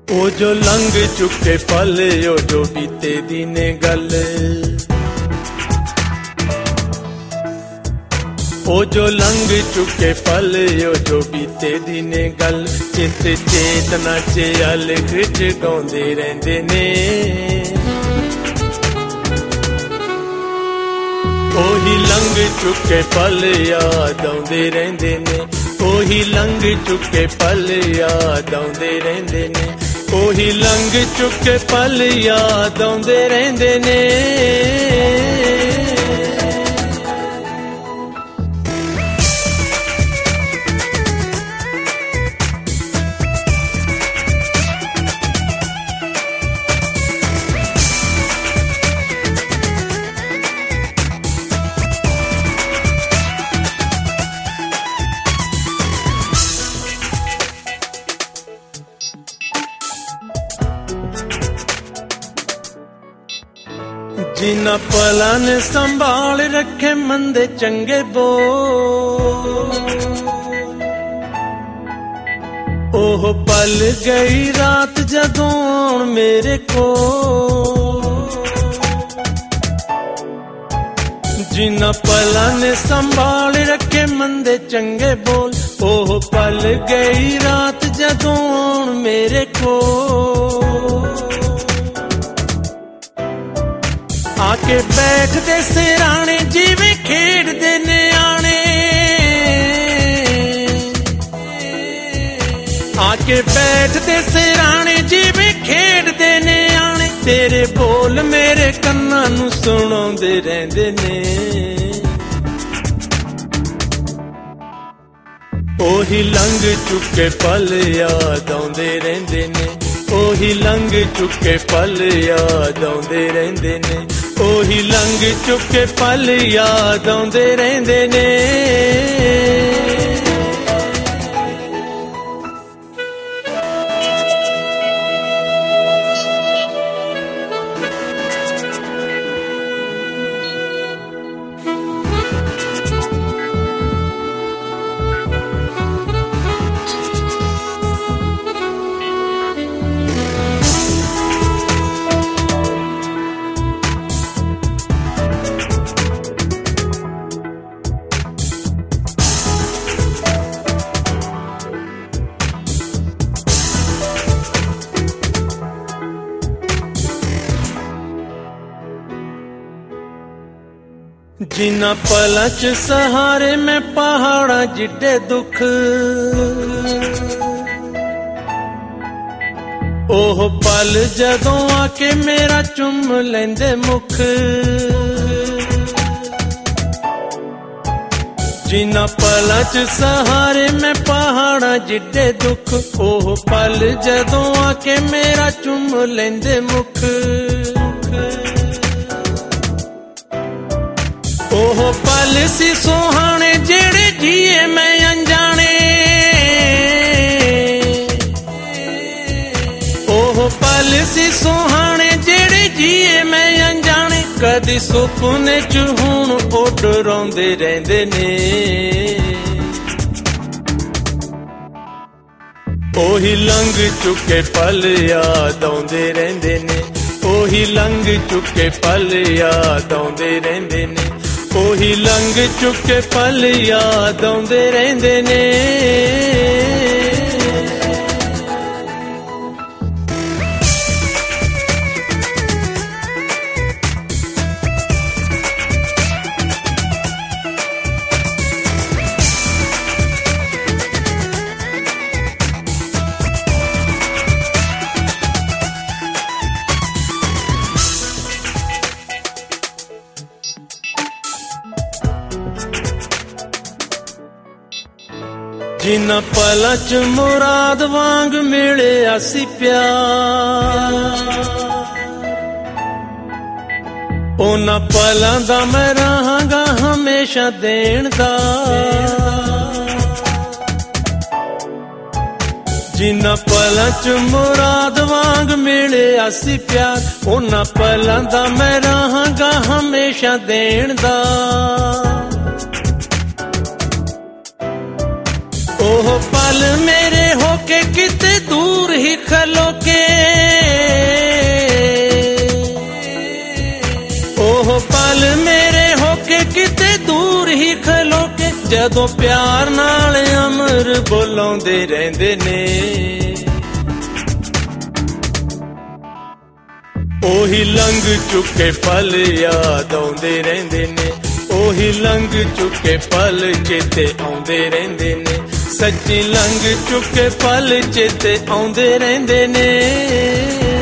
ਉਹ ਜੋ ਲੰਘ ਚੁੱਕੇ ਪਲ ਉਹ ਜੋ ਬੀਤੇ ਦੀ ਨੇ ਗੱਲ, ਉਹ ਜੋ ਲੰਘ ਚੁੱਕੇ ਪਲ ਉਹ ਜੋ ਬੀਤੇ ਦੀ ਨੇ ਗੱਲ, ਚਿੱਤ ਚੇਤਨਾ ਚ ਅਲਖ ਜਗਾਉਂਦੇ ਰਹਿੰਦੇ ਨੇ। ਉਹੀ ਲੰਘ ਚੁੱਕੇ ਪਲ ਯਾਦ ਆਉਂਦੇ ਰਹਿੰਦੇ ਨੇ, ਉਹੀ ਲੰਘ ਚੁੱਕੇ ਪਲ ਯਾਦ ਆਉਂਦੇ ਰਹਿੰਦੇ ਨੇ, ਉਹੀ ਲੰਘ ਚੁੱਕੇ ਪਲ ਯਾਦ ਆਉਂਦੇ ਰਹਿੰਦੇ ਨੇ। ਜਿਨ੍ਹਾਂ ਪਲਾਂ ਨੇ ਸੰਭਾਲ ਰੱਖੇ ਮੰਦੇ ਚੰਗੇ ਬੋਲ, ਉਹ ਪਲ ਗਈ ਰਾਤ ਜਦੋਂ ਆਉਣ ਮੇਰੇ ਕੋਲ। ਜਿਨ੍ਹਾਂ ਪਲਾਂ ਨੇ ਸੰਭਾਲ ਰੱਖੇ ਮੰਦੇ ਚੰਗੇ ਬੋਲ, ਉਹ ਪਲ ਗਈ ਰਾਤ ਜਦੋਂ ਆਉਣ ਮੇਰੇ ਕੋਲ। ਆ ਕੇ ਬੈਠਦੇ ਸਿਰਾਣੇ ਜਿਵੇਂ ਖੇਡਦੇ ਨਿਆਣੇ, ਆ ਕੇ ਬੈਠਦੇ ਸਿਰਾਣੇ ਜਿਵੇਂ ਖੇਡਦੇ ਨਿਆਣੇ, ਤੇਰੇ ਬੋਲ ਮੇਰੇ ਕੰਨਾਂ ਨੂੰ ਸੁਣਾਉਂਦੇ ਰਹਿੰਦੇ ਨੇ। ਉਹੀ ਲੰਘ ਚੁੱਕੇ ਪਲ ਯਾਦ ਆਉਂਦੇ ਰਹਿੰਦੇ ਨੇ, ਉਹੀ ਲੰਘ ਚੁੱਕੇ ਪਲ ਯਾਦ ਆਉਂਦੇ ਰਹਿੰਦੇ ਨੇ, ਉਹੀ ਲੰਘ ਚੁੱਕੇ ਪਲ ਯਾਦ ਆਉਂਦੇ ਰਹਿੰਦੇ ਨੇ। ਜਿਨ੍ਹਾਂ ਪਲਾਂ ਚ ਸਹਾਰੇ ਮੈਂ ਪਹਾੜਾਂ ਜਿੱਡੇ ਦੁੱਖ, ਉਹ ਪਲ ਜਦੋਂ ਆ ਕੇ ਮੇਰਾ ਚੁੰਮ ਲੈਂਦੇ ਮੁਖ। ਜਿਨ੍ਹਾਂ ਪਲਾਂ ਚ ਸਹਾਰੇ ਮੈਂ ਪਹਾੜਾਂ ਜਿੱਡੇ ਦੁੱਖ, ਉਹ ਪਲ ਜਦੋਂ ਆ ਕੇ ਮੇਰਾ ਚੁੰਮ ਲੈਂਦੇ ਮੁਖ। ਉਹ ਪਲ ਸੀ ਸੁਹਾਣੇ ਜਿਹੜੇ ਜੀਏ ਮੈਂ ਅਣਜਾਣੇ, ਉਹ ਪਲ ਸੀ ਸੁਹਾਣੇ ਜਿਹੜੇ ਜੀਏ ਮੈਂ ਅਣਜਾਣੇ, ਕਦੀ ਸੁਪਨੇ ਚ ਹੁਣ ਉੱਡ ਰੋਂਦੇ ਰਹਿੰਦੇ ਨੇ। ਉਹੀ ਲੰਘ ਚੁੱਕੇ ਪਲ ਯਾਦ ਆਉਂਦੇ ਰਹਿੰਦੇ ਨੇ, ਉਹੀ ਲੰਘ ਚੁੱਕੇ ਪਲ ਯਾਦ ਆਉਂਦੇ ਰਹਿੰਦੇ ਨੇ, ਉਹੀ ਲੰਘ ਚੁੱਕੇ ਪਲ ਯਾਦ ਆਉਂਦੇ ਰਹਿੰਦੇ ਨੇ। ਜਿਨ੍ਹਾਂ ਪਲਾਂ ਚ ਮੁਰਾਦ ਵਾਂਗ ਮਿਲਿਆ ਸੀ ਪਿਆਰ, ਉਹਨਾਂ ਪਲਾਂ ਦਾ ਮੈਂ ਰਹਾਂਗਾ ਹਮੇਸ਼ਾ ਦੇਣਦਾਰ। ਜਿਨ੍ਹਾਂ ਪਲਾਂ ਚ ਮੁਰਾਦ ਵਾਂਗ ਮਿਲਿਆ ਸੀ ਪਿਆਰ, ਉਹਨਾਂ ਪਲਾਂ ਦਾ ਮੈਂ ਰਹਾਂਗਾ ਹਮੇਸ਼ਾ ਦੇਣਦਾਰ। ਉਹ ਪਲ ਮੇਰੇ ਹੋ ਕੇ ਕਿਤੇ ਦੂਰ ਹੀ ਖਲੋ ਕੇ, ਜਦੋਂ ਪਿਆਰ ਨਾਲ ਅਮਰ ਬੋਲਾਉਂਦੇ ਰਹਿੰਦੇ ਨੇ। ਉਹੀ ਲੰਘ ਚੁੱਕੇ ਪਲ ਯਾਦ ਆਉਂਦੇ ਰਹਿੰਦੇ ਨੇ, ਉਹੀ ਲੰਘ ਚੁੱਕੇ ਪਲ ਚੇਤੇ ਆਉਂਦੇ ਰਹਿੰਦੇ ਨੇ, ਸੱਚੀ ਲੰਘ ਚੁੱਕੇ ਪਲ ਚੇਤੇ ਆਉਂਦੇ ਰਹਿੰਦੇ ਨੇ।